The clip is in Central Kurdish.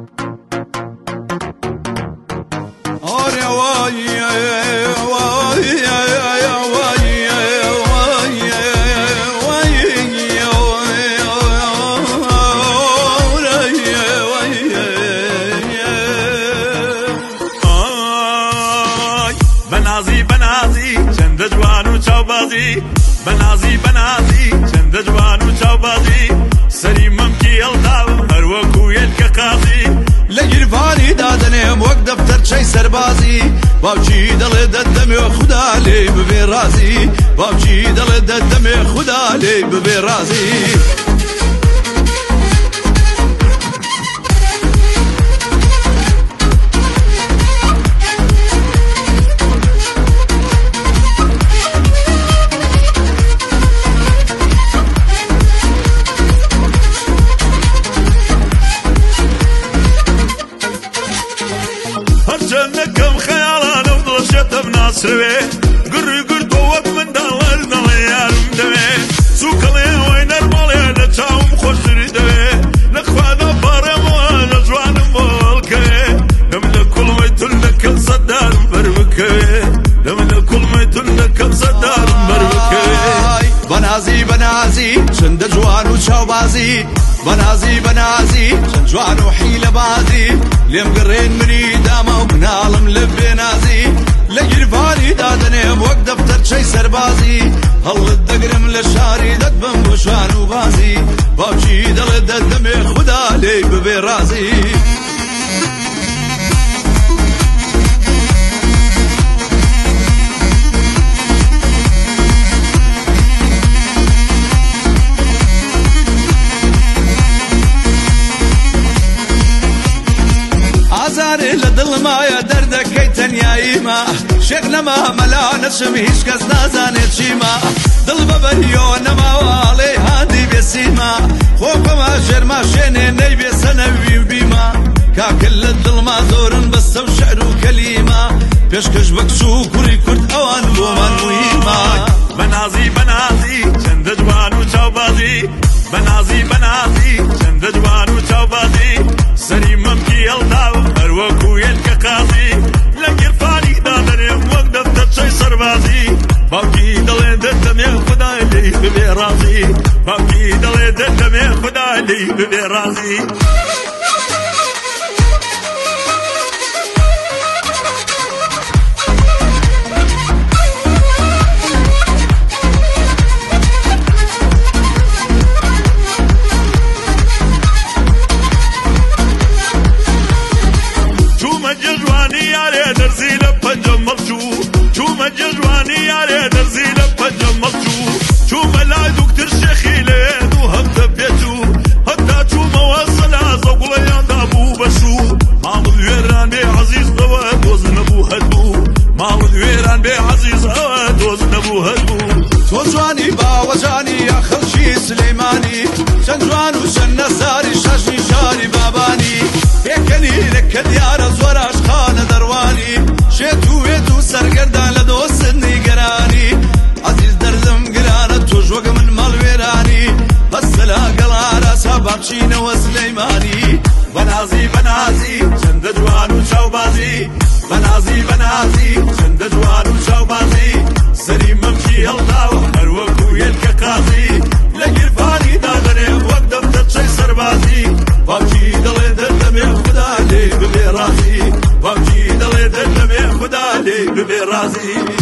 بنازي بنازي چند جوان و چاوبازی سری ممکی الداو هر وکو یلک قاضی لگیروانی دادنیم وەک دەفتەر چەی سەربازی باوکی دەڵێ دەدەمێ خودا لێی ببێ رازی باوکی دەڵێ دەدەمێ خودا لێی ببێ رازی جنكم خيالنا وضلشت بناصري قري قرد ووق من دالر نليار مدوي سوق لي وين المالي نتاوم خوشري دوي نخوان بارم وانا جوان مالكي نمنا كل ما يتلك الصدار مبربكي نمنا كل ما يتلك الصدار مبربكي بنازي بنازي چند جوان و چاوبازی بنازي بنازي چند جوان و حيلة بازي لێم گەڕێن منی داما و مناڵم لە بێنازی لە گیرفانی دادنێم وەک دەفتەر چەی سەربازی هەڵت دەگرم لە شاری دەتبم بۆ شوان و بازی باوکی دەڵێت دەدەمێ خودا لێی ببێ رازی دڵمایە دەردەکەی تەنیاییمە شێخ نەما مەلا نەچم هیچ کەس نازانێت چیمە دڵ بەبەریۆ نەماواڵێ هاندی بێسیمە خۆپەما ژێرما شوێنێ نەیبێ سەنەوی و بیمە کاکل لە دڵما زۆرن بەستە و شەعر و کەلیمە پێشکەش بە کچ و کوڕی کورد ئەوان بۆمان موهیمە بنازي بنازي چند جوان و چاوبازی بنازي بنازي چند جوان و چاوبازی سری ممکی الداو هر وکو یلک قاضی لگرفانی دادنیم وەک دەفتەر چەی سەربازی باوکی دەڵێ دەدەمێ خودا لێی ببێ رازی باوکی دەڵێ دەدەمێ خودا لێی ببێ رازی جوانی باوەجانی یا خەڵکی سلەیمانی چەند جوان و چەند نەزاری شەشنی شاری بابانی پێکەنی لەکە دیارە زۆر عاشقانە دەڕوانی شێت و وێت و سەرگەردان لە دۆستن نیگەرانی عەزیز دەردم گرانە تۆش وەک من مەڵوێرانی هەستە لەگەڵ ئاراسا بابچینەوە سلەیمانی بەنازی بەنازی چەندە جوان و چاوبازی بەنازی بەنازی چەندە جوان و چاوبازی سەری مەمکی هەڵداوە هەر وەکو یەلکە قازی لە گیرفانی دادنێم وەک دەفتەر چەی سەربازی باوکی دەڵێ دەدەمێ خودا لێی ببێ رازی باوکی دەڵێ دەدەمێ خودا لێی ببێ رازی